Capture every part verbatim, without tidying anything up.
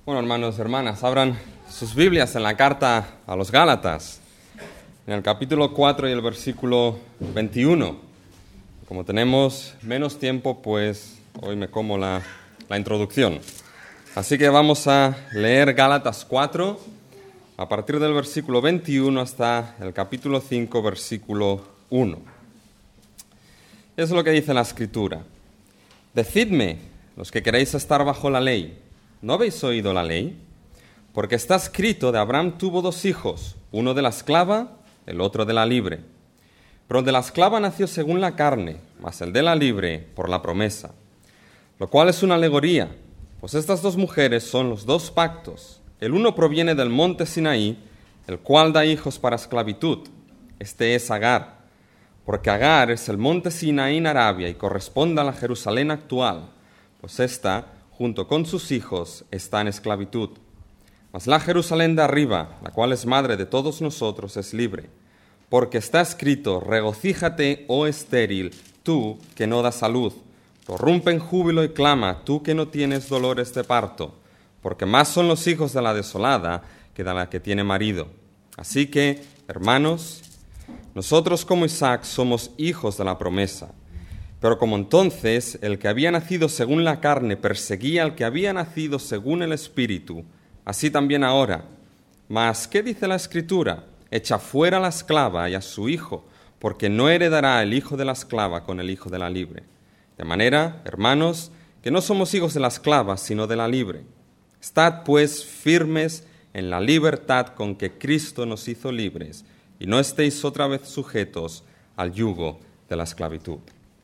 Bueno, hermanos y hermanas, abran sus Biblias en la carta a los Gálatas, en el capítulo cuatro y el versículo veintiuno. Como tenemos menos tiempo, pues hoy me como la, la introducción. Así que vamos a leer Gálatas cuatro, a partir del versículo veintiuno hasta el capítulo cinco, versículo uno. Es lo que dice la Escritura. Decidme, los que queréis estar bajo la ley, ¿no habéis oído la ley? Porque está escrito: de Abraham tuvo dos hijos, uno de la esclava, el otro de la libre. Pero el de la esclava nació según la carne, mas el de la libre por la promesa. Lo cual es una alegoría, pues estas dos mujeres son los dos pactos. El uno proviene del monte Sinaí, el cual da hijos para esclavitud. Este es Agar, porque Agar es el monte Sinaí en Arabia y corresponde a la Jerusalén actual, pues ésta, junto con sus hijos, está en esclavitud. Mas la Jerusalén de arriba, la cual es madre de todos nosotros, es libre. Porque está escrito: regocíjate, oh estéril, tú que no das a luz. Prorrumpe en júbilo y clama, tú que no tienes dolores de parto. Porque más son los hijos de la desolada que de la que tiene marido. Así que, hermanos, nosotros como Isaac somos hijos de la promesa. Pero como entonces el que había nacido según la carne perseguía al que había nacido según el Espíritu, así también ahora. Mas, ¿qué dice la Escritura? Echa fuera a la esclava y a su hijo, porque no heredará el hijo de la esclava con el hijo de la libre. De manera, hermanos, que no somos hijos de la esclava, sino de la libre. Estad, pues, firmes en la libertad con que Cristo nos hizo libres, y no estéis otra vez sujetos al yugo de la esclavitud.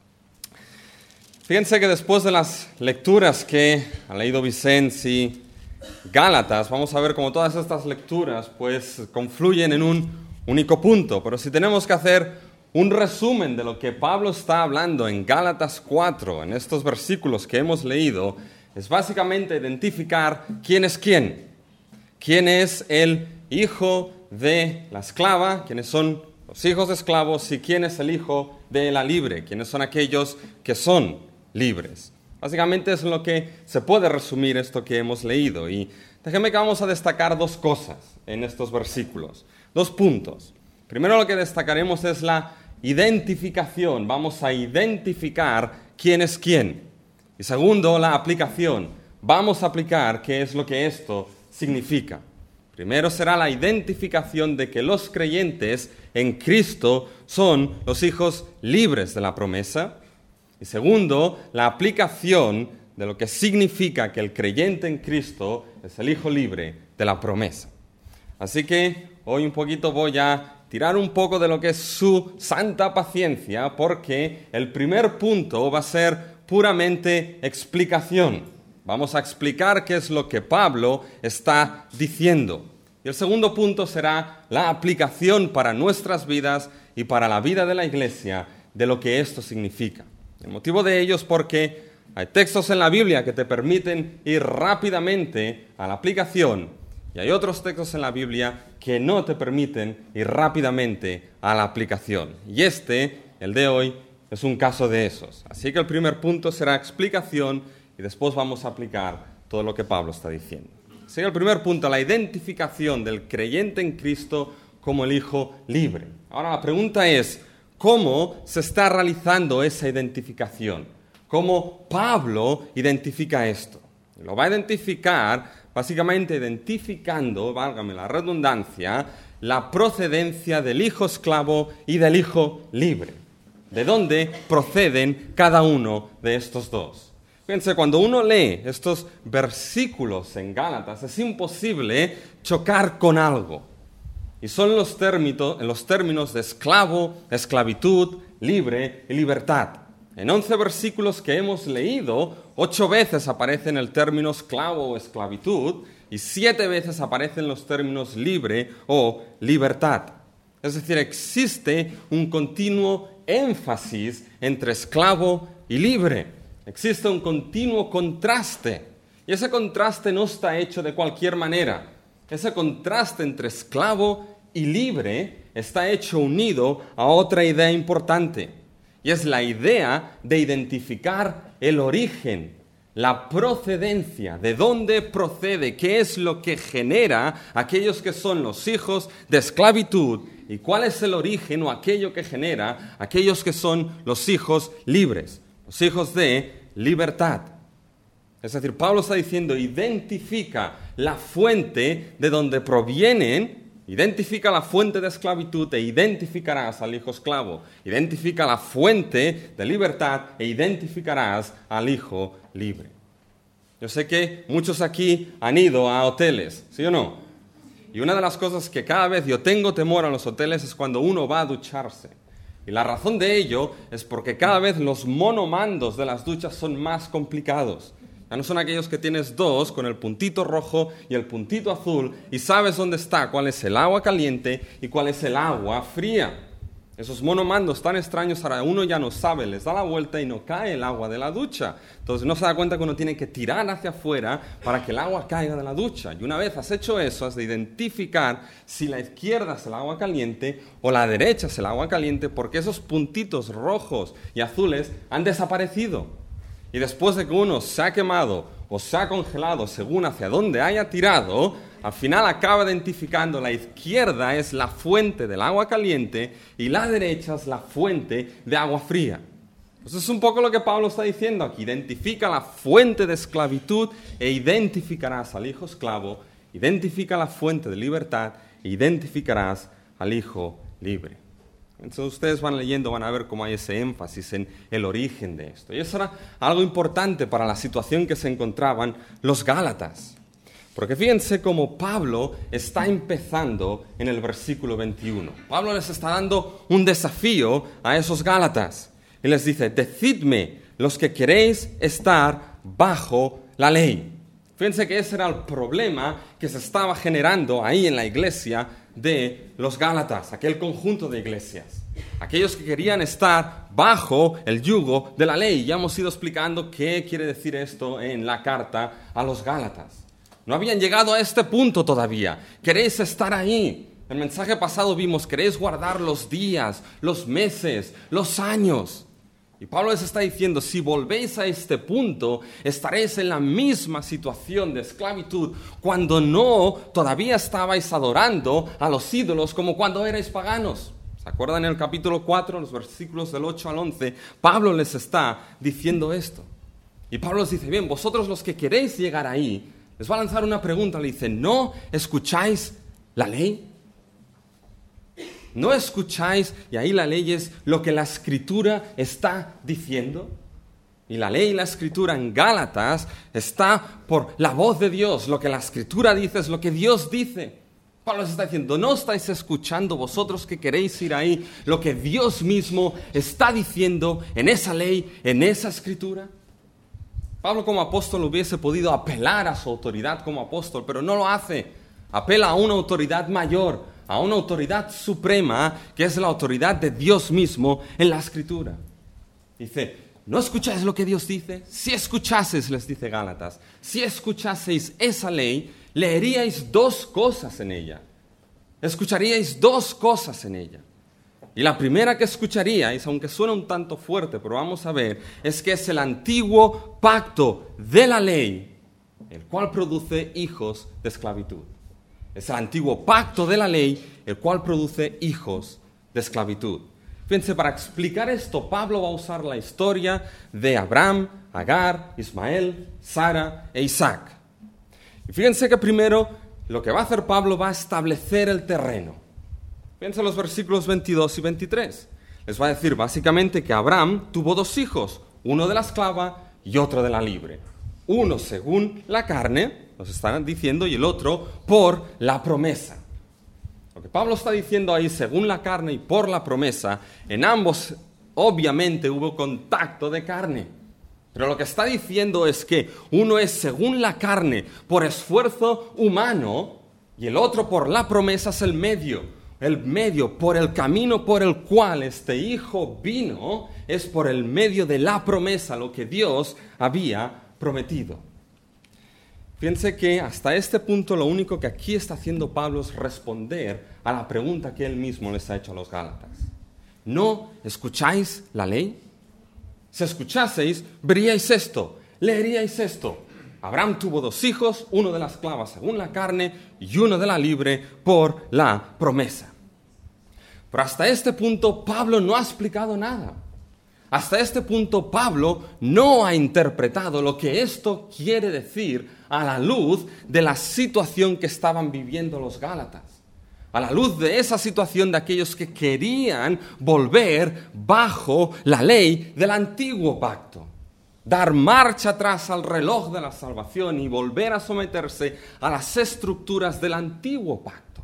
Fíjense que después de las lecturas que ha leído Vicente y Gálatas, vamos a ver cómo todas estas lecturas pues confluyen en un único punto. Pero si tenemos que hacer un resumen de lo que Pablo está hablando en Gálatas cuatro, en estos versículos que hemos leído, es básicamente identificar quién es quién. Quién es el hijo de la esclava, quiénes son los hijos de esclavos y quién es el hijo de la libre, quiénes son aquellos que son libres. Básicamente es lo que se puede resumir esto que hemos leído. Y déjenme que vamos a destacar dos cosas en estos versículos, dos puntos. Primero, lo que destacaremos es la identificación. Vamos a identificar quién es quién. Y segundo, la aplicación. Vamos a aplicar qué es lo que esto significa. Primero será la identificación de que los creyentes en Cristo son los hijos libres de la promesa. Y segundo, la aplicación de lo que significa que el creyente en Cristo es el hijo libre de la promesa. Así que hoy un poquito voy a tirar un poco de lo que es su santa paciencia, porque el primer punto va a ser puramente explicación. Vamos a explicar qué es lo que Pablo está diciendo. Y el segundo punto será la aplicación para nuestras vidas y para la vida de la iglesia de lo que esto significa. El motivo de ello es porque hay textos en la Biblia que te permiten ir rápidamente a la aplicación y hay otros textos en la Biblia que no te permiten ir rápidamente a la aplicación. Y este, el de hoy, es un caso de esos. Así que el primer punto será explicación y después vamos a aplicar todo lo que Pablo está diciendo. Así que el primer punto, la identificación del creyente en Cristo como el hijo libre. Ahora la pregunta es: ¿cómo se está realizando esa identificación? ¿Cómo Pablo identifica esto? Lo va a identificar básicamente identificando, válgame la redundancia, la procedencia del hijo esclavo y del hijo libre. ¿De dónde proceden cada uno de estos dos? Fíjense, cuando uno lee estos versículos en Gálatas, es imposible chocar con algo. Y son los términos, los términos de esclavo, esclavitud, libre y libertad. En once versículos que hemos leído, ocho veces aparecen el término esclavo o esclavitud y siete veces aparecen los términos libre o libertad. Es decir, existe un continuo énfasis entre esclavo y libre. Existe un continuo contraste. Y ese contraste no está hecho de cualquier manera. Ese contraste entre esclavo y libre está hecho unido a otra idea importante. Y es la idea de identificar el origen la procedencia, de dónde procede, qué es lo que genera aquellos que son los hijos de esclavitud y cuál es el origen o aquello que genera aquellos que son los hijos libres, los hijos de libertad. Es decir, Pablo está diciendo, identifica la fuente de donde provienen, identifica la fuente de esclavitud e identificarás al hijo esclavo. Identifica la fuente de libertad e identificarás al hijo libre. Yo sé que muchos aquí han ido a hoteles, ¿sí o no? Y una de las cosas que cada vez yo tengo temor a los hoteles es cuando uno va a ducharse. Y la razón de ello es porque cada vez los monomandos de las duchas son más complicados. Ya no son aquellos que tienes dos con el puntito rojo y el puntito azul y sabes dónde está, cuál es el agua caliente y cuál es el agua fría. Esos monomandos tan extraños, ahora uno ya no sabe, les da la vuelta y no cae el agua de la ducha. Entonces no se da cuenta que uno tiene que tirar hacia afuera para que el agua caiga de la ducha. Y una vez has hecho eso, has de identificar si la izquierda es el agua caliente o la derecha es el agua caliente, porque esos puntitos rojos y azules han desaparecido. Y después de que uno se ha quemado o se ha congelado según hacia dónde haya tirado, al final acaba identificando la izquierda es la fuente del agua caliente y la derecha es la fuente de agua fría. Eso es un poco lo que Pablo está diciendo aquí. Identifica la fuente de esclavitud e identificarás al hijo esclavo. Identifica la fuente de libertad e identificarás al hijo libre. Entonces ustedes van leyendo, van a ver cómo hay ese énfasis en el origen de esto. Y eso era algo importante para la situación que se encontraban los Gálatas. Porque fíjense cómo Pablo está empezando en el versículo veintiuno. Pablo les está dando un desafío a esos Gálatas. Y les dice, decidme los que queréis estar bajo la ley. Fíjense que ese era el problema que se estaba generando ahí en la iglesia de los Gálatas, aquel conjunto de iglesias. Aquellos que querían estar bajo el yugo de la ley. Ya hemos ido explicando qué quiere decir esto en la carta a los Gálatas. No habían llegado a este punto todavía. Queréis estar ahí. El mensaje pasado vimos, queréis guardar los días, los meses, los años. Y Pablo les está diciendo, si volvéis a este punto, estaréis en la misma situación de esclavitud cuando no todavía estabais adorando a los ídolos como cuando erais paganos. ¿Se acuerdan en el capítulo cuatro, los versículos del ocho al once? Pablo les está diciendo esto. Y Pablo les dice, bien, vosotros los que queréis llegar ahí, les va a lanzar una pregunta, le dice, ¿no escucháis la ley? ¿No escucháis? Y ahí la ley es lo que la Escritura está diciendo. Y la ley y la Escritura en Gálatas está por la voz de Dios. Lo que la Escritura dice es lo que Dios dice. Pablo les está diciendo, ¿no estáis escuchando vosotros que queréis ir ahí lo que Dios mismo está diciendo en esa ley, en esa Escritura? Pablo como apóstol hubiese podido apelar a su autoridad como apóstol, pero no lo hace. Apela a una autoridad mayor, a una autoridad suprema, que es la autoridad de Dios mismo en la Escritura. Dice, ¿no escucháis lo que Dios dice? Si escuchaseis, les dice Gálatas, si escuchaseis esa ley, leeríais dos cosas en ella. Escucharíais dos cosas en ella. Y la primera que escucharíais, aunque suena un tanto fuerte, pero vamos a ver, es que es el antiguo pacto de la ley, el cual produce hijos de esclavitud. Es el antiguo pacto de la ley, el cual produce hijos de esclavitud. Fíjense, para explicar esto, Pablo va a usar la historia de Abraham, Agar, Ismael, Sara e Isaac. Y fíjense que primero lo que va a hacer Pablo va a establecer el terreno. Fíjense los versículos veintidós y veintitrés. Les va a decir básicamente que Abraham tuvo dos hijos, uno de la esclava y otro de la libre. Uno según la carne, nos están diciendo, y el otro por la promesa. Lo que Pablo está diciendo ahí, según la carne y por la promesa, en ambos obviamente hubo contacto de carne. Pero lo que está diciendo es que uno es según la carne por esfuerzo humano y el otro por la promesa es el medio. El medio por el camino por el cual este hijo vino es por el medio de la promesa, lo que Dios había prometido. Fíjense que hasta este punto lo único que aquí está haciendo Pablo es responder a la pregunta que él mismo les ha hecho a los Gálatas. ¿No escucháis la ley? Si escuchaseis, veríais esto. leeríais esto. Abraham tuvo dos hijos, uno de la esclava según la carne y uno de la libre por la promesa. Pero hasta este punto Pablo no ha explicado nada. Hasta este punto Pablo no ha interpretado lo que esto quiere decir a la luz de la situación que estaban viviendo los gálatas. A la luz de esa situación de aquellos que querían volver bajo la ley del antiguo pacto. Dar marcha atrás al reloj de la salvación y volver a someterse a las estructuras del antiguo pacto.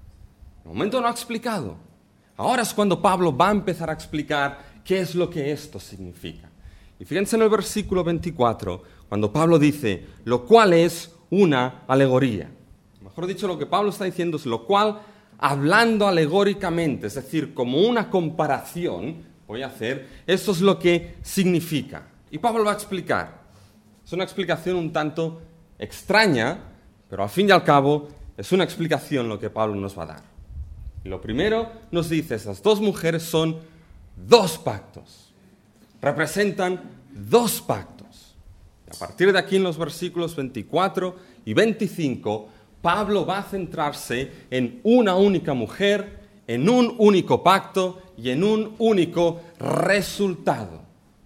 De momento no ha explicado. Ahora es cuando Pablo va a empezar a explicar qué es lo que esto significa. Y fíjense en el versículo veinticuatro, cuando Pablo dice, lo cual es una alegoría. Mejor dicho, lo que Pablo está diciendo es lo cual, hablando alegóricamente, es decir, como una comparación, voy a hacer, esto es lo que significa. Y Pablo va a explicar. Es una explicación un tanto extraña, pero al fin y al cabo es una explicación lo que Pablo nos va a dar. Y lo primero nos dice, esas dos mujeres son dos pactos. Representan dos pactos. Y a partir de aquí en los versículos veinticuatro y veinticinco, Pablo va a centrarse en una única mujer, en un único pacto y en un único resultado.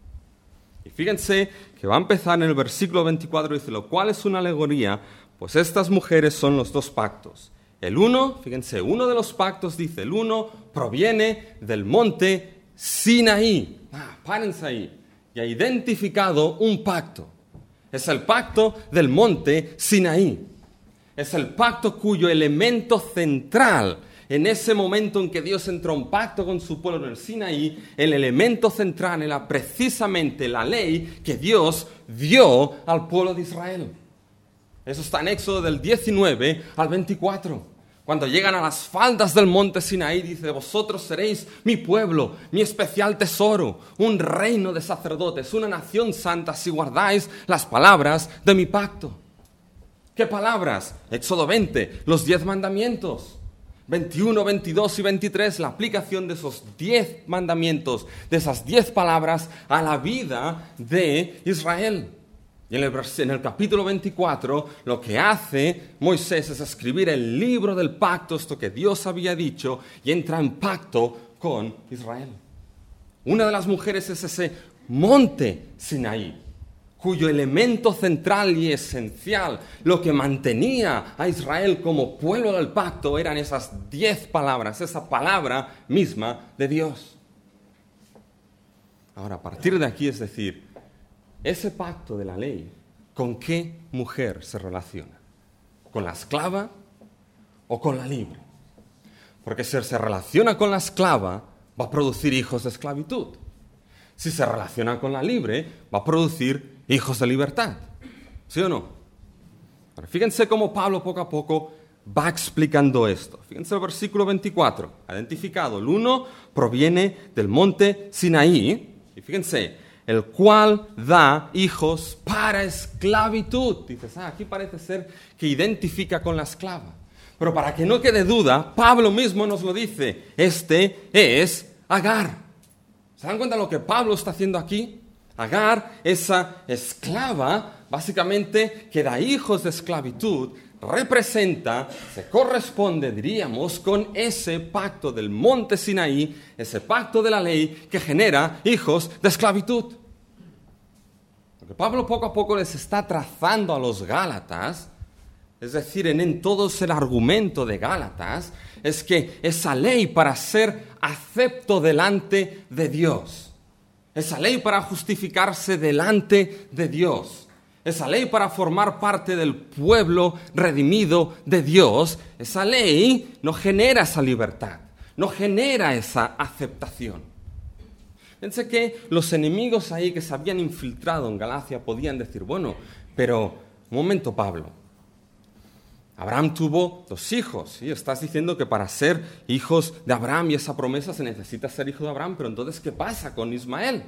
Y fíjense que va a empezar en el versículo veinticuatro, dice, lo cual es una alegoría, pues estas mujeres son los dos pactos. El uno, fíjense, uno de los pactos, dice, el uno proviene del monte Sinaí. Ah, párense ahí. Y ha identificado un pacto. Es el pacto del monte Sinaí. Es el pacto cuyo elemento central, en ese momento en que Dios entró en pacto con su pueblo en el Sinaí, el elemento central era precisamente la ley que Dios dio al pueblo de Israel. Eso está en Éxodo del diecinueve al veinticuatro. Cuando llegan a las faldas del monte Sinaí, dice, vosotros seréis mi pueblo, mi especial tesoro, un reino de sacerdotes, una nación santa, si guardáis las palabras de mi pacto. ¿Qué palabras? Éxodo veinte, los diez mandamientos. veintiuno, veintidós y veintitrés, la aplicación de esos diez mandamientos, de esas diez palabras a la vida de Israel. Y en el, en el capítulo veinticuatro, lo que hace Moisés es escribir el libro del pacto, esto que Dios había dicho, y entra en pacto con Israel. Una de las mujeres es ese monte Sinaí, cuyo elemento central y esencial, lo que mantenía a Israel como pueblo del pacto, eran esas diez palabras, esa palabra misma de Dios. Ahora, a partir de aquí, es decir, ese pacto de la ley, ¿con qué mujer se relaciona? ¿Con la esclava o con la libre? Porque si se relaciona con la esclava, va a producir hijos de esclavitud. Si se relaciona con la libre, va a producir hijos de libertad. ¿Sí o no? Ahora, fíjense cómo Pablo poco a poco va explicando esto. Fíjense el versículo veinticuatro. Identificado, el uno proviene del monte Sinaí. Y fíjense, el cual da hijos para esclavitud. Dices, ah, aquí parece ser que identifica con la esclava. Pero para que no quede duda, Pablo mismo nos lo dice. Este es Agar. ¿Se dan cuenta de lo que Pablo está haciendo aquí? Agar, esa esclava, básicamente, que da hijos de esclavitud, representa, se corresponde, diríamos, con ese pacto del monte Sinaí, ese pacto de la ley que genera hijos de esclavitud. Lo que Pablo poco a poco les está trazando a los Gálatas, es decir, en, en todo el argumento de Gálatas, es que esa ley para ser acepto delante de Dios, esa ley para justificarse delante de Dios, esa ley para formar parte del pueblo redimido de Dios, esa ley no genera esa libertad, no genera esa aceptación. Pensé que los enemigos ahí que se habían infiltrado en Galacia podían decir, bueno, pero un momento, Pablo, Abraham tuvo dos hijos, y estás diciendo que para ser hijos de Abraham y esa promesa se necesita ser hijo de Abraham, pero entonces, ¿qué pasa con Ismael?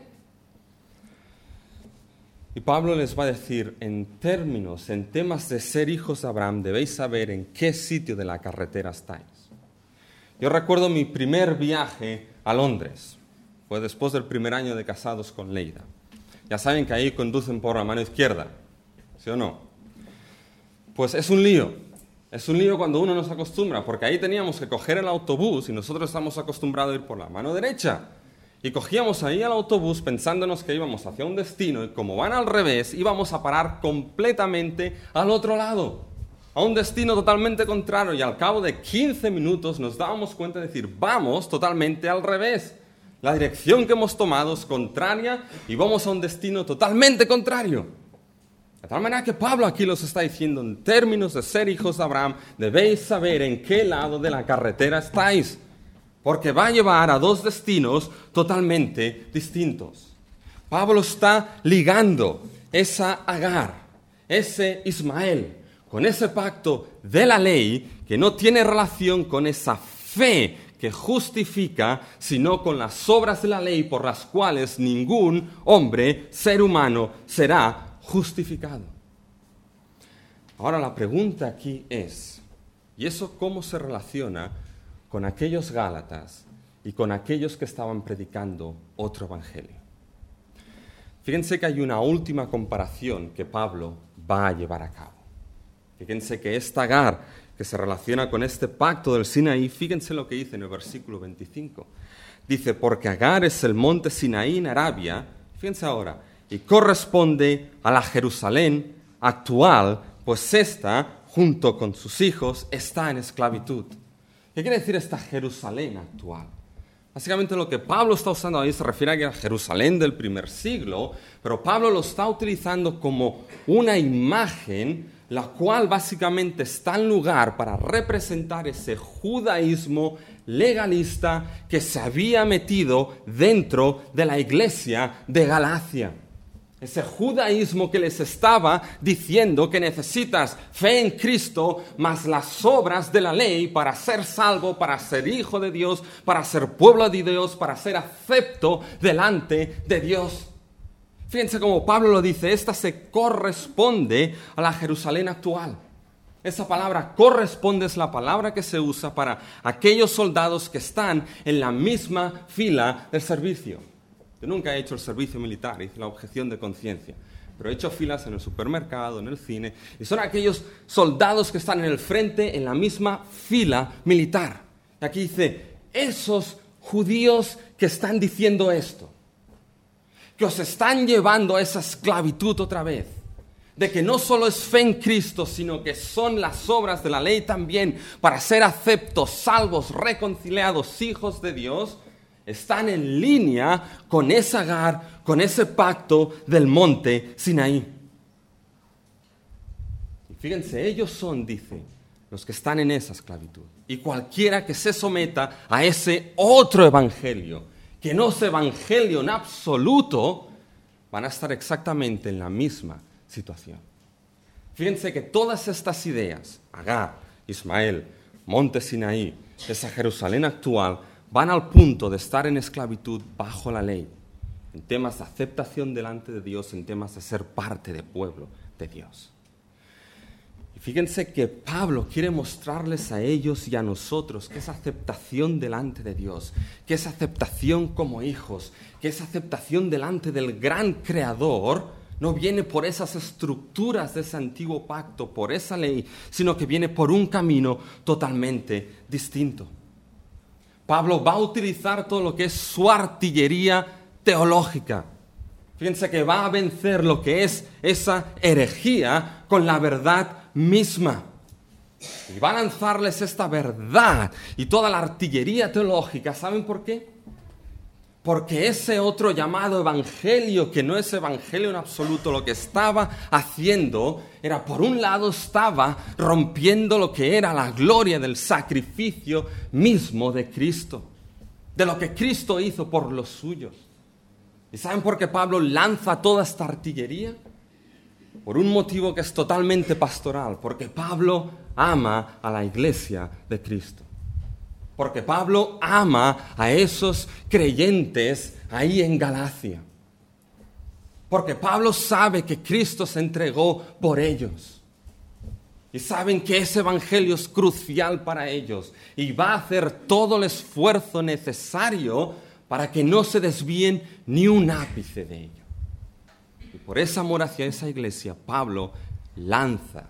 Y Pablo les va a decir, en términos, en temas de ser hijos de Abraham, debéis saber en qué sitio de la carretera estáis. Yo recuerdo mi primer viaje a Londres, fue después del primer año de casados con Leida. ya saben que ahí conducen por la mano izquierda, ¿sí o no? Pues es un lío, es un lío cuando uno no se acostumbra, porque ahí teníamos que coger el autobús y nosotros estamos acostumbrados a ir por la mano derecha. Y cogíamos ahí el autobús pensándonos que íbamos hacia un destino y como van al revés, íbamos a parar completamente al otro lado, a un destino totalmente contrario. Y al cabo de quince minutos nos dábamos cuenta de decir, vamos totalmente al revés. La dirección que hemos tomado es contraria y vamos a un destino totalmente contrario. De tal manera que Pablo aquí los está diciendo, en términos de ser hijos de Abraham, debéis saber en qué lado de la carretera estáis, porque va a llevar a dos destinos totalmente distintos. Pablo está ligando esa Agar, ese Ismael, con ese pacto de la ley que no tiene relación con esa fe que justifica, sino con las obras de la ley por las cuales ningún hombre, ser humano, será justificado. Ahora la pregunta aquí es, ¿y eso cómo se relaciona con aquellos Gálatas y con aquellos que estaban predicando otro evangelio? Fíjense que hay una última comparación que Pablo va a llevar a cabo. Fíjense que esta Agar que se relaciona con este pacto del Sinaí, fíjense lo que dice en el versículo veinticinco. Dice, porque Agar es el monte Sinaí en Arabia, fíjense ahora, y corresponde a la Jerusalén actual, pues ésta, junto con sus hijos, está en esclavitud. ¿Qué quiere decir esta Jerusalén actual? Básicamente lo que Pablo está usando ahí se refiere a Jerusalén del primer siglo, pero Pablo lo está utilizando como una imagen, la cual básicamente está en lugar para representar ese judaísmo legalista que se había metido dentro de la iglesia de Galacia. Ese judaísmo que les estaba diciendo que necesitas fe en Cristo más las obras de la ley para ser salvo, para ser hijo de Dios, para ser pueblo de Dios, para ser acepto delante de Dios. Fíjense cómo Pablo lo dice, esta se corresponde a la Jerusalén actual. Esa palabra corresponde es la palabra que se usa para aquellos soldados que están en la misma fila del servicio. Yo nunca he hecho el servicio militar, hice la objeción de conciencia, pero he hecho filas en el supermercado, en el cine, y son aquellos soldados que están en el frente en la misma fila militar. Y aquí dice, esos judíos que están diciendo esto, que os están llevando a esa esclavitud otra vez, de que no solo es fe en Cristo, sino que son las obras de la ley también para ser aceptos, salvos, reconciliados, hijos de Dios, están en línea con esa Agar, con ese pacto del monte Sinaí. Y fíjense, ellos son, dice, los que están en esa esclavitud. Y cualquiera que se someta a ese otro evangelio, que no es evangelio en absoluto, van a estar exactamente en la misma situación. Fíjense que todas estas ideas, Agar, Ismael, monte Sinaí, esa Jerusalén actual, van al punto de estar en esclavitud bajo la ley, en temas de aceptación delante de Dios, en temas de ser parte del pueblo de Dios. Y fíjense que Pablo quiere mostrarles a ellos y a nosotros que esa aceptación delante de Dios, que esa aceptación como hijos, que esa aceptación delante del gran Creador, no viene por esas estructuras de ese antiguo pacto, por esa ley, sino que viene por un camino totalmente distinto. Pablo va a utilizar todo lo que es su artillería teológica. Fíjense que va a vencer lo que es esa herejía con la verdad misma. Y va a lanzarles esta verdad y toda la artillería teológica. ¿Saben por qué? Porque ese otro llamado evangelio, que no es evangelio en absoluto, lo que estaba haciendo era, por un lado, estaba rompiendo lo que era la gloria del sacrificio mismo de Cristo, de lo que Cristo hizo por los suyos. ¿Y saben por qué Pablo lanza toda esta artillería? Por un motivo que es totalmente pastoral, porque Pablo ama a la iglesia de Cristo. Porque Pablo ama a esos creyentes ahí en Galacia. Porque Pablo sabe que Cristo se entregó por ellos. Y saben que ese evangelio es crucial para ellos. Y va a hacer todo el esfuerzo necesario para que no se desvíen ni un ápice de ello. por ese amor hacia esa iglesia, Pablo lanza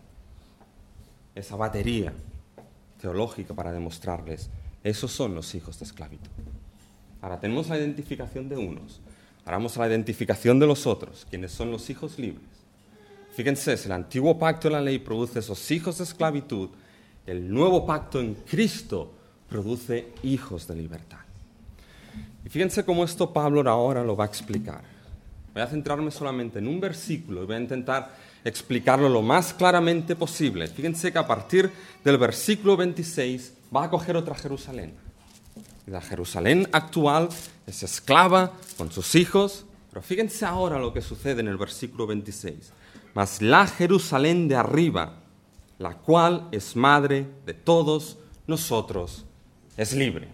esa batería teológica para demostrarles, esos son los hijos de esclavitud. Ahora tenemos la identificación de unos, ahora vamos a la identificación de los otros, quienes son los hijos libres. Fíjense, si el antiguo pacto de la ley produce esos hijos de esclavitud, el nuevo pacto en Cristo produce hijos de libertad. Y fíjense cómo esto Pablo ahora lo va a explicar. Voy a centrarme solamente en un versículo y voy a intentar explicarlo lo más claramente posible. Fíjense que a partir del versículo veintiséis va a coger otra Jerusalén. Y la Jerusalén actual es esclava con sus hijos, pero fíjense ahora lo que sucede en el versículo veintiséis. Mas la Jerusalén de arriba, la cual es madre de todos nosotros, es libre.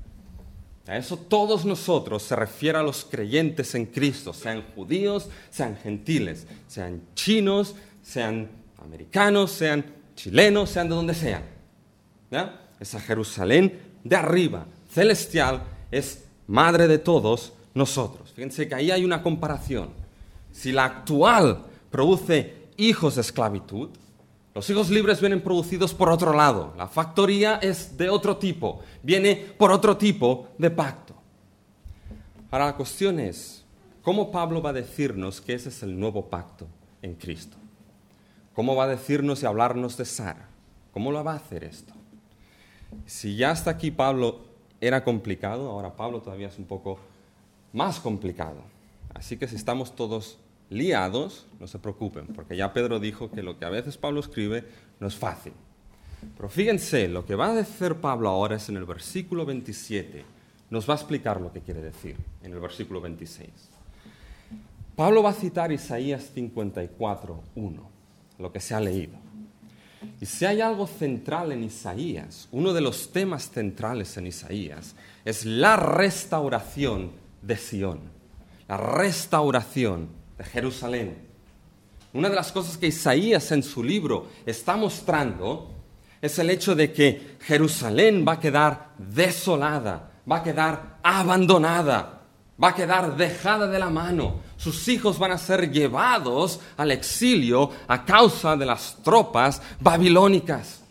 A eso todos nosotros se refiere a los creyentes en Cristo, sean judíos, sean gentiles, sean chinos, sean americanos, sean chilenos, sean de donde sean. ¿Ya? Esa Jerusalén de arriba, celestial, es madre de todos nosotros. Fíjense que ahí hay una comparación. Si la actual produce hijos de esclavitud, los hijos libres vienen producidos por otro lado. La factoría es de otro tipo, viene por otro tipo de pacto. Ahora la cuestión es, ¿cómo Pablo va a decirnos que ese es el nuevo pacto en Cristo? ¿Cómo va a decirnos y hablarnos de Sara? ¿Cómo lo va a hacer esto? Si ya hasta aquí Pablo era complicado, ahora Pablo todavía es un poco más complicado. Así que si estamos todos liados, no se preocupen, porque ya Pedro dijo que lo que a veces Pablo escribe no es fácil. Pero fíjense, lo que va a decir Pablo ahora es en el versículo veintisiete, nos va a explicar lo que quiere decir en el versículo veintiséis. Pablo va a citar Isaías cincuenta y cuatro, uno, lo que se ha leído. Y si hay algo central en Isaías, uno de los temas centrales en Isaías, es la restauración de Sión, la restauración de Jerusalén. Una de las cosas que Isaías en su libro está mostrando es el hecho de que Jerusalén va a quedar desolada, va a quedar abandonada, va a quedar dejada de la mano. Sus hijos van a ser llevados al exilio a causa de las tropas babilónicas.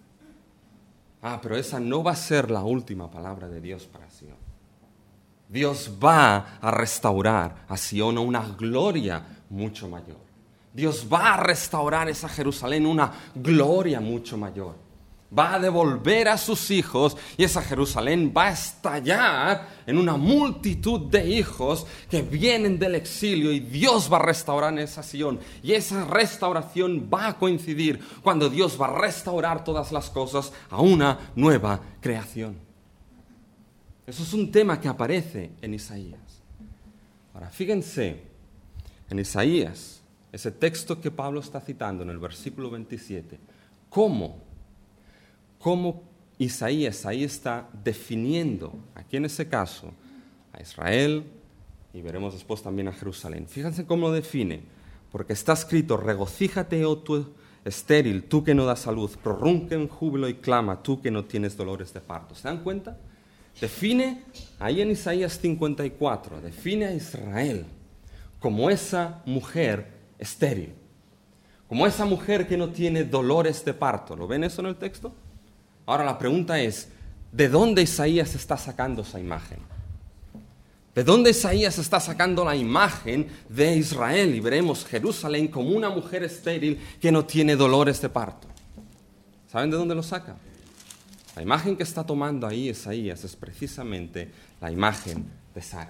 Ah, pero esa no va a ser la última palabra de Dios para Sion. Dios va a restaurar a Sion a una gloria mucho mayor. Dios va a restaurar esa Jerusalén a una gloria mucho mayor. Va a devolver a sus hijos y esa Jerusalén va a estallar en una multitud de hijos que vienen del exilio y Dios va a restaurar esa Sion. Y esa restauración va a coincidir cuando Dios va a restaurar todas las cosas a una nueva creación. Eso es un tema que aparece en Isaías. Ahora, fíjense, en Isaías, ese texto que Pablo está citando en el versículo veintisiete, ¿cómo? ¿Cómo Isaías ahí está definiendo, aquí en ese caso, a Israel y veremos después también a Jerusalén? Fíjense cómo lo define, porque está escrito, regocíjate, oh tú estéril, tú que no das a luz, prorrumpe en júbilo y clama, tú que no tienes dolores de parto. ¿Se dan cuenta? Define, ahí en Isaías cincuenta y cuatro, define a Israel como esa mujer estéril, como esa mujer que no tiene dolores de parto. ¿Lo ven eso en el texto? Ahora la pregunta es, ¿de dónde Isaías está sacando esa imagen? ¿De dónde Isaías está sacando la imagen de Israel? Y veremos Jerusalén como una mujer estéril que no tiene dolores de parto. ¿Saben de dónde lo saca? La imagen que está tomando ahí Isaías es precisamente la imagen de Sara,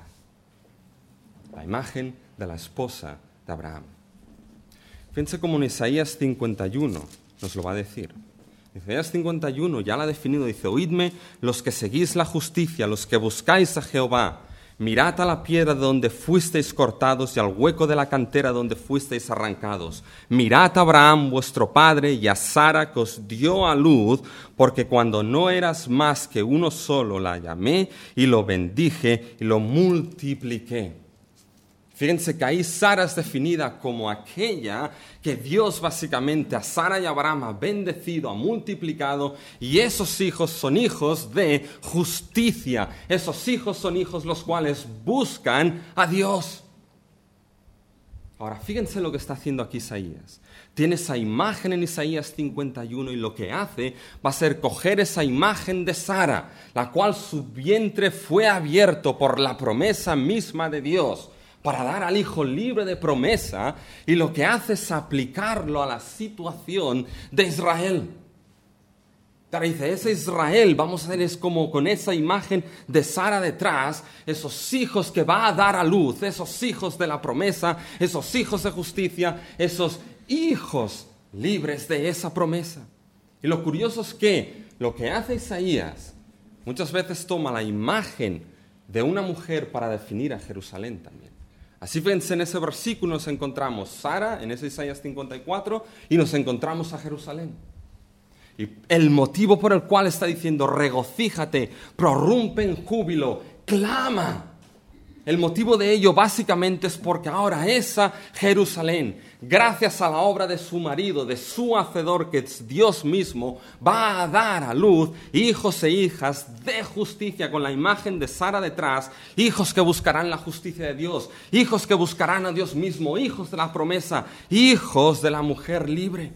la imagen de la esposa de Abraham. Fíjense cómo en Isaías cincuenta y uno nos lo va a decir. Isaías cincuenta y uno ya la ha definido, dice, oídme los que seguís la justicia, los que buscáis a Jehová, mirad a la piedra de donde fuisteis cortados y al hueco de la cantera donde fuisteis arrancados. Mirad a Abraham vuestro padre y a Sara que os dio a luz, porque cuando no eras más que uno solo la llamé y lo bendije y lo multipliqué. Fíjense que ahí Sara es definida como aquella que Dios básicamente a Sara y a Abraham ha bendecido, ha multiplicado, y esos hijos son hijos de justicia. Esos hijos son hijos los cuales buscan a Dios. Ahora, fíjense lo que está haciendo aquí Isaías. Tiene esa imagen en Isaías cincuenta y uno y lo que hace va a ser coger esa imagen de Sara, la cual su vientre fue abierto por la promesa misma de Dios para dar al hijo libre de promesa, y lo que hace es aplicarlo a la situación de Israel. Ahora dice, ese Israel, vamos a ver, es como con esa imagen de Sara detrás, esos hijos que va a dar a luz, esos hijos de la promesa, esos hijos de justicia, esos hijos libres de esa promesa. Y lo curioso es que lo que hace Isaías muchas veces toma la imagen de una mujer para definir a Jerusalén también. Así fíjense, en ese versículo nos encontramos Sara, en ese Isaías cincuenta y cuatro, y nos encontramos a Jerusalén. Y el motivo por el cual está diciendo, regocíjate, prorrumpe en júbilo, clama. El motivo de ello básicamente es porque ahora esa Jerusalén, gracias a la obra de su marido, de su hacedor, que es Dios mismo, va a dar a luz hijos e hijas de justicia, con la imagen de Sara detrás, hijos que buscarán la justicia de Dios, hijos que buscarán a Dios mismo, hijos de la promesa, hijos de la mujer libre.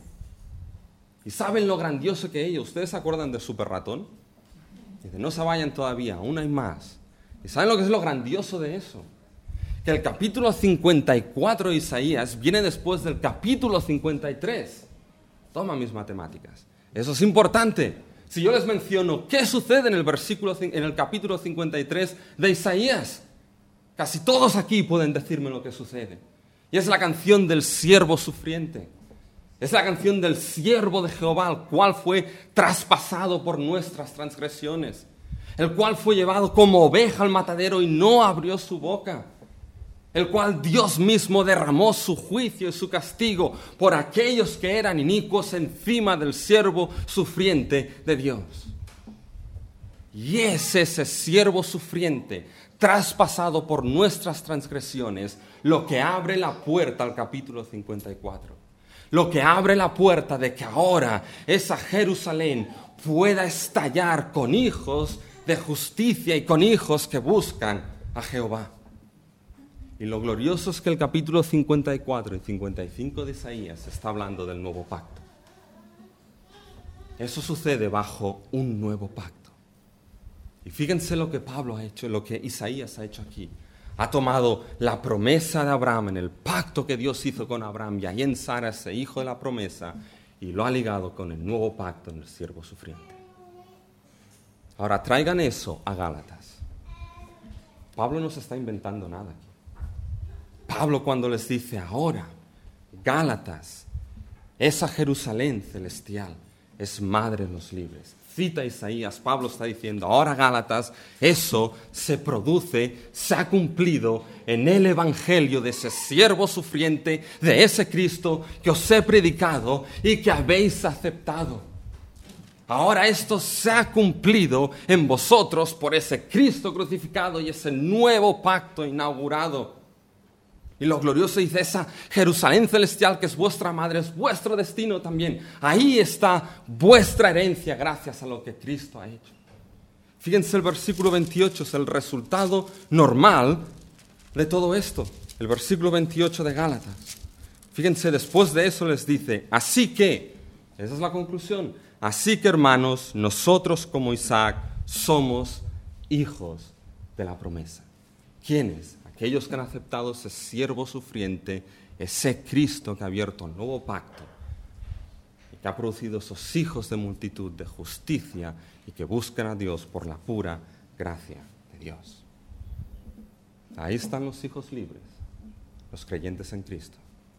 ¿Y saben lo grandioso que ellos? ¿Ustedes se acuerdan de Super Ratón? Dice, no se vayan todavía, aún hay más. ¿Y saben lo que es lo grandioso de eso? Que el capítulo cincuenta y cuatro de Isaías viene después del capítulo cincuenta y tres. Toma mis matemáticas. Eso es importante. Si yo les menciono qué sucede en el, versículo, en el capítulo cincuenta y tres de Isaías, casi todos aquí pueden decirme lo que sucede. Y es la canción del siervo sufriente. Es la canción del siervo de Jehová, el cual fue traspasado por nuestras transgresiones, el cual fue llevado como oveja al matadero y no abrió su boca, el cual Dios mismo derramó su juicio y su castigo por aquellos que eran inicuos encima del siervo sufriente de Dios. Y es ese siervo sufriente, traspasado por nuestras transgresiones, lo que abre la puerta al capítulo cincuenta y cuatro. Lo que abre la puerta de que ahora esa Jerusalén pueda estallar con hijos de justicia y con hijos que buscan a Jehová. Y lo glorioso es que el capítulo cincuenta y cuatro y cincuenta y cinco de Isaías está hablando del nuevo pacto. Eso sucede bajo un nuevo pacto. Y fíjense lo que Pablo ha hecho, lo que Isaías ha hecho aquí. Ha tomado la promesa de Abraham en el pacto que Dios hizo con Abraham y ahí en Sara, ese hijo de la promesa, y lo ha ligado con el nuevo pacto en el siervo sufriente. Ahora traigan eso a Gálatas. Pablo no se está inventando nada aquí. Pablo, cuando les dice ahora, Gálatas, esa Jerusalén celestial es madre de los libres. Cita Isaías, Pablo está diciendo, ahora Gálatas, eso se produce, se ha cumplido en el evangelio de ese siervo sufriente, de ese Cristo que os he predicado y que habéis aceptado. Ahora esto se ha cumplido en vosotros por ese Cristo crucificado y ese nuevo pacto inaugurado. Y lo glorioso dice, esa Jerusalén celestial que es vuestra madre, es vuestro destino también. Ahí está vuestra herencia gracias a lo que Cristo ha hecho. Fíjense, el versículo veintiocho es el resultado normal de todo esto. El versículo veintiocho de Gálatas. Fíjense, después de eso les dice, así que, esa es la conclusión, así que hermanos, nosotros como Isaac somos hijos de la promesa. ¿Quiénes? Aquellos que han aceptado ese siervo sufriente, ese Cristo que ha abierto un nuevo pacto y que ha producido esos hijos de multitud de justicia y que buscan a Dios por la pura gracia de Dios. Ahí están los hijos libres, los creyentes en Cristo.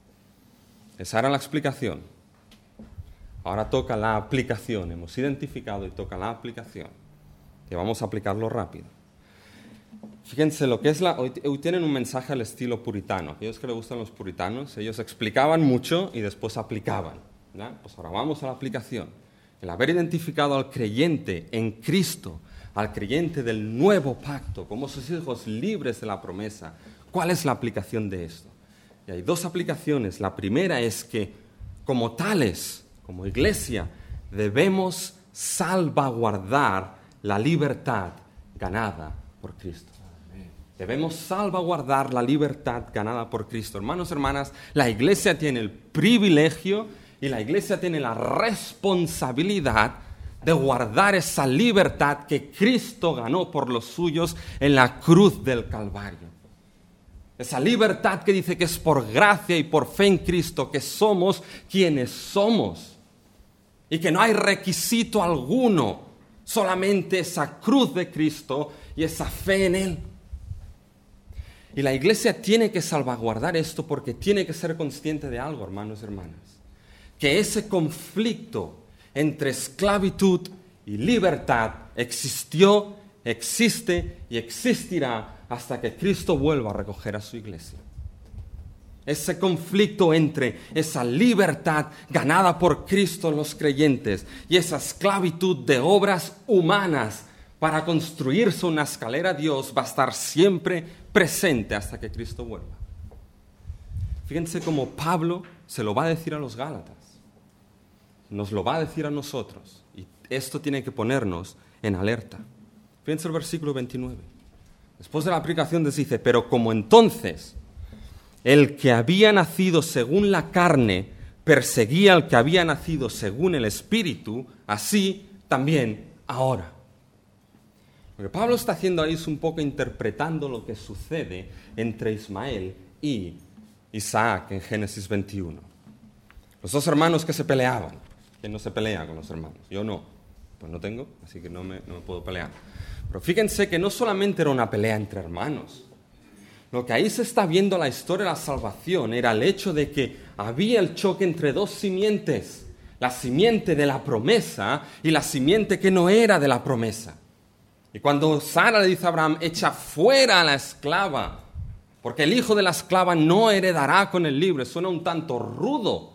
Esa era la explicación. Ahora toca la aplicación. Hemos identificado y toca la aplicación. Y vamos a aplicarlo rápido. Fíjense lo que es la... Hoy, hoy tienen un mensaje al estilo puritano. Aquellos que les gustan los puritanos, ellos explicaban mucho y después aplicaban, ¿no? Pues ahora vamos a la aplicación. El haber identificado al creyente en Cristo, al creyente del nuevo pacto, como sus hijos libres de la promesa, ¿cuál es la aplicación de esto? Y hay dos aplicaciones. La primera es que, como tales, como iglesia, debemos salvaguardar la libertad ganada por Cristo. Debemos salvaguardar la libertad ganada por Cristo. Hermanos, hermanas, la iglesia tiene el privilegio y la iglesia tiene la responsabilidad de guardar esa libertad que Cristo ganó por los suyos en la cruz del Calvario. Esa libertad que dice que es por gracia y por fe en Cristo que somos quienes somos. Y que no hay requisito alguno, solamente esa cruz de Cristo y esa fe en Él. Y la iglesia tiene que salvaguardar esto porque tiene que ser consciente de algo, hermanos y hermanas. Que ese conflicto entre esclavitud y libertad existió, existe y existirá hasta que Cristo vuelva a recoger a su iglesia. Ese conflicto entre esa libertad ganada por Cristo en los creyentes y esa esclavitud de obras humanas para construirse una escalera a Dios va a estar siempre presente hasta que Cristo vuelva. Fíjense cómo Pablo se lo va a decir a los Gálatas. Nos lo va a decir a nosotros. Y esto tiene que ponernos en alerta. Fíjense el versículo veintinueve. Después de la aplicación dice, pero como entonces el que había nacido según la carne perseguía al que había nacido según el Espíritu, así también ahora. Lo que Pablo está haciendo ahí es un poco interpretando lo que sucede entre Ismael y Isaac en Génesis veintiuno. Los dos hermanos que se peleaban. ¿Quién no se pelea con los hermanos? Yo no. Pues no tengo, así que no me, no me puedo pelear. Pero fíjense que no solamente era una pelea entre hermanos. Lo que ahí se está viendo la historia de la salvación era el hecho de que había el choque entre dos simientes. La simiente de la promesa y la simiente que no era de la promesa. Y cuando Sara le dice a Abraham, echa fuera a la esclava, porque el hijo de la esclava no heredará con el libre, suena un tanto rudo.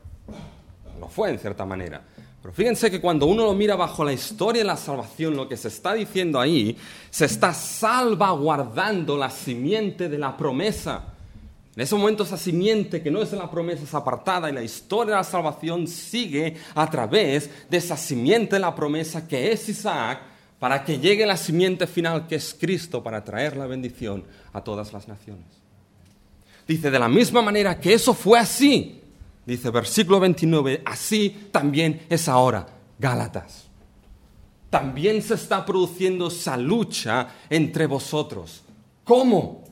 Lo fue en cierta manera. Pero fíjense que cuando uno lo mira bajo la historia de la salvación, lo que se está diciendo ahí, se está salvaguardando la simiente de la promesa. En ese momento esa simiente que no es de la promesa es apartada y la historia de la salvación sigue a través de esa simiente de la promesa que es Isaac, para que llegue la simiente final que es Cristo para traer la bendición a todas las naciones. Dice, de la misma manera que eso fue así, dice versículo veintinueve, así también es ahora, Gálatas. También se está produciendo esa lucha entre vosotros. ¿Cómo?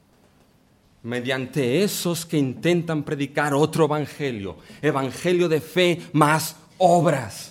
Mediante esos que intentan predicar otro evangelio, evangelio de fe más obras.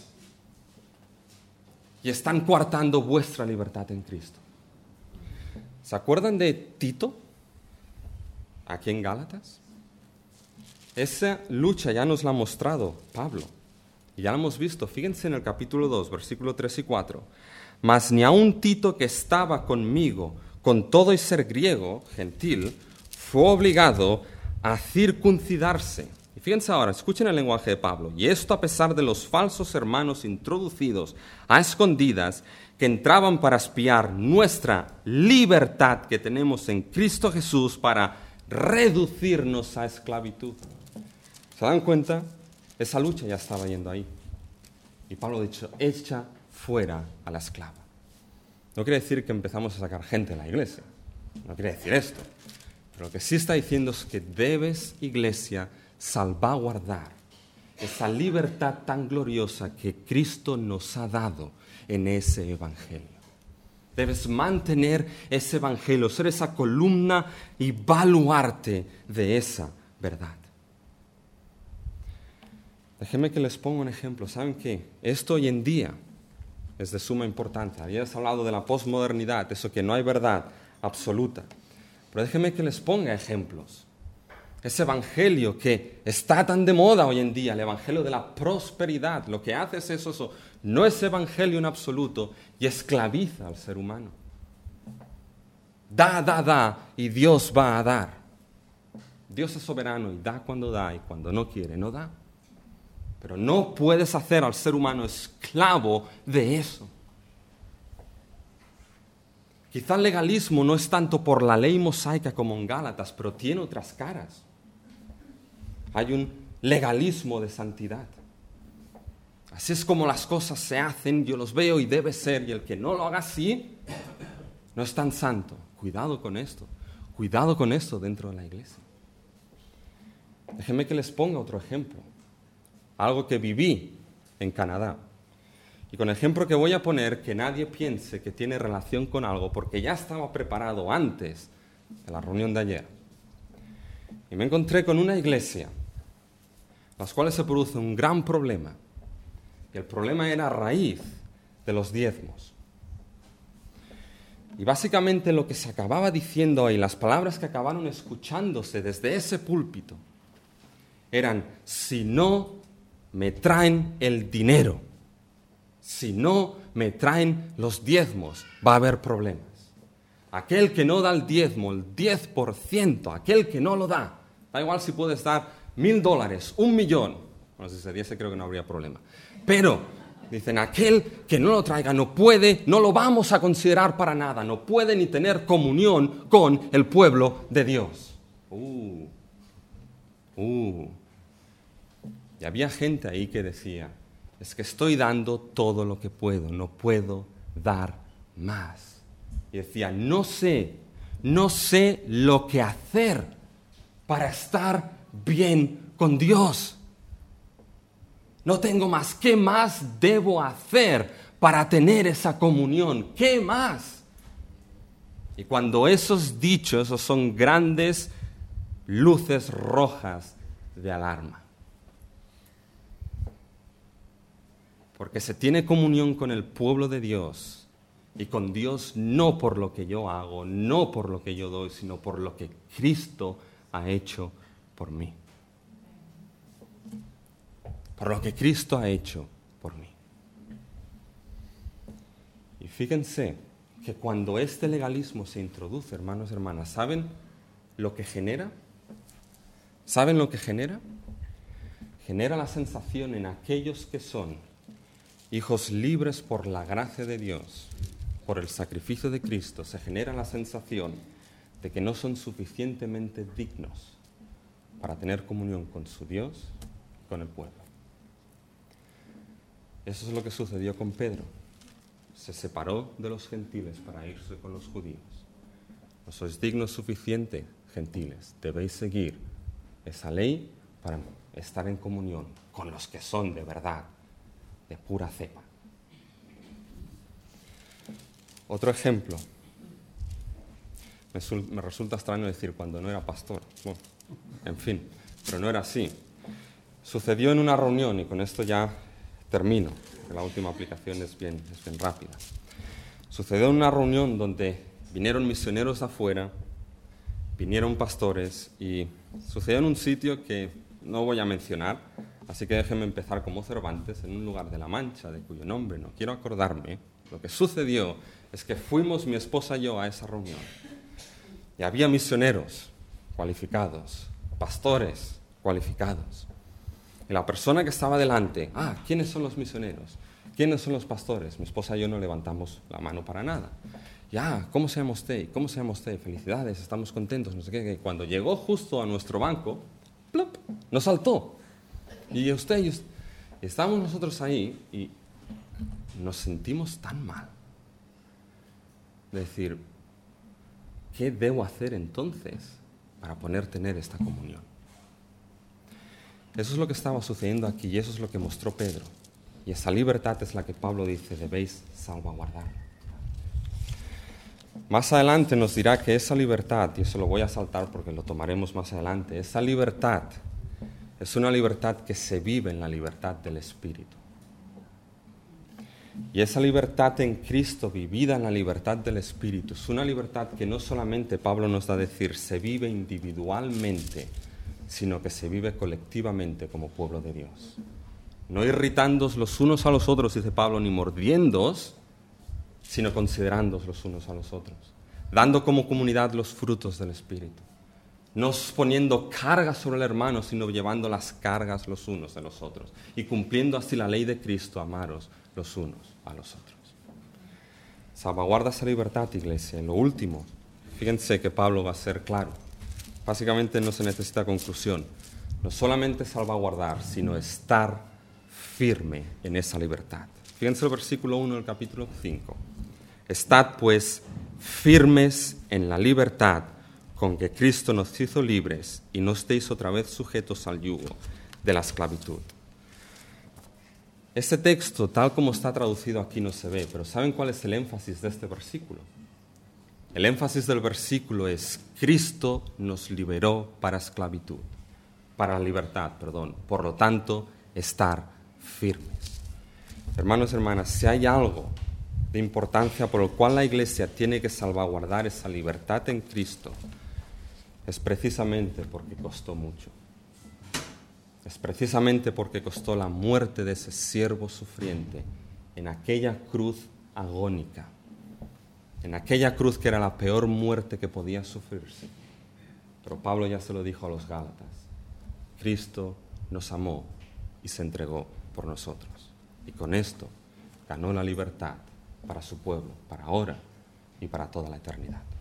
Y están coartando vuestra libertad en Cristo. ¿Se acuerdan de Tito? Aquí en Gálatas. Esa lucha ya nos la ha mostrado Pablo. Y ya la hemos visto. Fíjense en el capítulo dos, versículos tres y cuatro. Mas ni aun Tito, que estaba conmigo, con todo y ser griego, gentil, fue obligado a circuncidarse. Y fíjense ahora, escuchen el lenguaje de Pablo. Y esto a pesar de los falsos hermanos introducidos a escondidas que entraban para espiar nuestra libertad que tenemos en Cristo Jesús para reducirnos a esclavitud. ¿Se dan cuenta? Esa lucha ya estaba yendo ahí. Y Pablo ha dicho, echa fuera a la esclava. No quiere decir que empezamos a sacar gente de la iglesia. No quiere decir esto. Pero lo que sí está diciendo es que debes, iglesia, salvaguardar esa libertad tan gloriosa que Cristo nos ha dado en ese evangelio. Debes mantener ese evangelio, ser esa columna y baluarte de esa verdad. Déjenme que les ponga un ejemplo. ¿Saben qué? Esto hoy en día es de suma importancia. Habías hablado de la posmodernidad, eso que no hay verdad absoluta. Pero déjenme que les ponga ejemplos. Ese evangelio que está tan de moda hoy en día, el evangelio de la prosperidad, lo que hace es eso, eso no es evangelio en absoluto y esclaviza al ser humano. Da, da, da y Dios va a dar. Dios es soberano y da cuando da y cuando no quiere, no da. Pero no puedes hacer al ser humano esclavo de eso. Quizá el legalismo no es tanto por la ley mosaica como en Gálatas, pero tiene otras caras. Hay un legalismo de santidad. Así es como las cosas se hacen, yo los veo y debe ser, y el que no lo haga así, no es tan santo. cuidado con esto, cuidado con esto dentro de la iglesia. Déjenme que les ponga otro ejemplo, algo que viví en Canadá. Y con el ejemplo que voy a poner, que nadie piense que tiene relación con algo, porque ya estaba preparado antes de la reunión de ayer. Y me encontré con una iglesia, las cuales se produce un gran problema. Y el problema era a raíz de los diezmos. Y básicamente lo que se acababa diciendo ahí, las palabras que acabaron escuchándose desde ese púlpito, eran: si no me traen el dinero, si no me traen los diezmos, va a haber problemas. Aquel que no da el diezmo, el diez por ciento, aquel que no lo da, da igual si puedes dar mil dólares, un millón, bueno, si se diese creo que no habría problema, pero dicen, aquel que no lo traiga no puede, no lo vamos a considerar para nada, no puede ni tener comunión con el pueblo de Dios. Uh, uh. Y había gente ahí que decía, es que estoy dando todo lo que puedo, no puedo dar más. Y decía, no sé, no sé lo que hacer para estar bien con Dios. No tengo más. ¿Qué más debo hacer para tener esa comunión? ¿Qué más? Y cuando esos dichos, esos son grandes luces rojas de alarma. Porque se tiene comunión con el pueblo de Dios y con Dios no por lo que yo hago, no por lo que yo doy, sino por lo que Cristo ha hecho por mí. Por lo que Cristo ha hecho por mí. Y fíjense que cuando este legalismo se introduce, hermanos y hermanas, ¿saben lo que genera? ¿Saben lo que genera? Genera la sensación en aquellos que son hijos libres por la gracia de Dios, por el sacrificio de Cristo, se genera la sensación de que no son suficientemente dignos para tener comunión con su Dios y con el pueblo. Eso es lo que sucedió con Pedro. Se separó de los gentiles para irse con los judíos. No sois dignos suficiente, gentiles, debéis seguir esa ley para estar en comunión con los que son de verdad, de pura cepa. Otro ejemplo. Me, sul- me resulta extraño decir cuando no era pastor. Bueno, en fin, pero no era así. Sucedió en una reunión, y con esto ya termino, porque la última aplicación es bien, es bien rápida. Sucedió en una reunión donde vinieron misioneros de afuera, vinieron pastores, y sucedió en un sitio que no voy a mencionar, así que déjenme empezar como Cervantes, en un lugar de La Mancha, de cuyo nombre no quiero acordarme. Lo que sucedió es que fuimos mi esposa y yo a esa reunión. Y había misioneros cualificados, pastores cualificados. Y la persona que estaba delante, ah, ¿quiénes son los misioneros? ¿Quiénes son los pastores? Mi esposa y yo no levantamos la mano para nada. Ya, ¿cómo se llama usted? ¿Cómo se llama usted? Felicidades, estamos contentos, no sé qué. Cuando llegó justo a nuestro banco, ¡plop!, nos saltó. Y usted, y usted, y estábamos nosotros ahí y nos sentimos tan mal. De decir, ¿qué debo hacer entonces para poder tener esta comunión? Eso es lo que estaba sucediendo aquí y eso es lo que mostró Pedro. Y esa libertad es la que Pablo dice, debéis salvaguardar. Más adelante nos dirá que esa libertad, y eso lo voy a saltar porque lo tomaremos más adelante, esa libertad es una libertad que se vive en la libertad del Espíritu. Y esa libertad en Cristo, vivida en la libertad del Espíritu, es una libertad que no solamente, Pablo nos da a decir, se vive individualmente, sino que se vive colectivamente como pueblo de Dios. No irritándoos los unos a los otros, dice Pablo, ni mordiéndoos, sino considerándoos los unos a los otros, dando como comunidad los frutos del Espíritu. No poniendo cargas sobre el hermano, sino llevando las cargas los unos de los otros. Y cumpliendo así la ley de Cristo, amaros los unos a los otros. Salvaguarda esa libertad, iglesia. Y lo último, fíjense que Pablo va a ser claro. Básicamente no se necesita conclusión. No solamente salvaguardar, sino estar firme en esa libertad. Fíjense el versículo uno del capítulo cinco. Estad pues firmes en la libertad con que Cristo nos hizo libres y no estéis otra vez sujetos al yugo de la esclavitud. Este texto, tal como está traducido aquí, no se ve, pero ¿saben cuál es el énfasis de este versículo? El énfasis del versículo es: Cristo nos liberó para esclavitud, para la libertad, perdón. Por lo tanto, estar firmes. Hermanos y hermanas, si hay algo de importancia por el cual la Iglesia tiene que salvaguardar esa libertad en Cristo, es precisamente porque costó mucho. Es precisamente porque costó la muerte de ese siervo sufriente en aquella cruz agónica, en aquella cruz que era la peor muerte que podía sufrirse. Pero Pablo ya se lo dijo a los Gálatas: Cristo nos amó y se entregó por nosotros. Y con esto ganó la libertad para su pueblo, para ahora y para toda la eternidad.